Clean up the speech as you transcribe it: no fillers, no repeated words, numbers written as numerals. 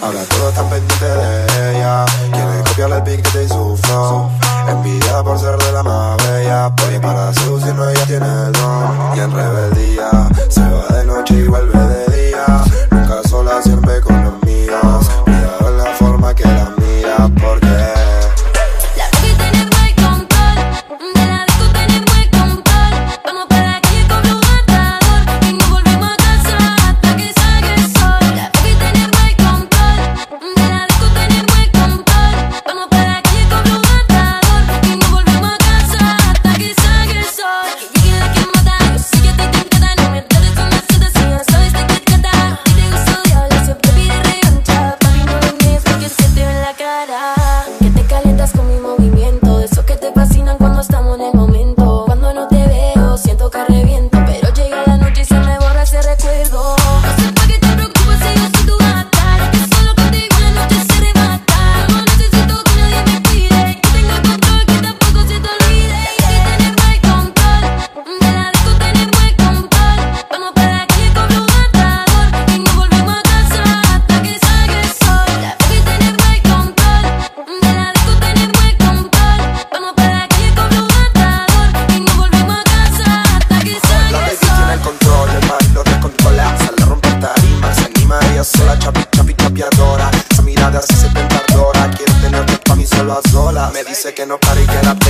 Ahora todos están pendientes de ella. Quieren copiarle el piquete y su flow. Envidia por ser de la más bella. Porque para seducirnos ella tiene el don. Y en rebeldía se va de noche y vuelve de día. Nunca sola, siempre con amigos. Cuidado en la forma que la mira. Porque que te calientas con mi movimiento, de esos que te fascinan cuando estamos en el momento. Cuando no te veo, siento que reviento, pero llega la noche y se me borra ese recuerdo. No sé pa' qué te preocupas si yo soy tu gata, que solo contigo la noche se arrebata. No necesito que nadie me cuide, que tenga control, que tampoco se te olvide. Y tenemos el control, de la disco tenemos el control. Vamos para la calle con un atador y nos volvemos a casa hasta que salga el sol. La baby tenemos el control, de la disco tenemos el control. Vamos para la calle con un atador y nos volvemos a casa hasta que salga la el baby sol. tiene el control, el man lo descontrola. Sale a romper tarima, se anima ella sola. Chapi, chapi, chapiadora. Esa mirada así se tentadora. Quiero tenerte pa' mí solo a solas. Me dice que no pare y que la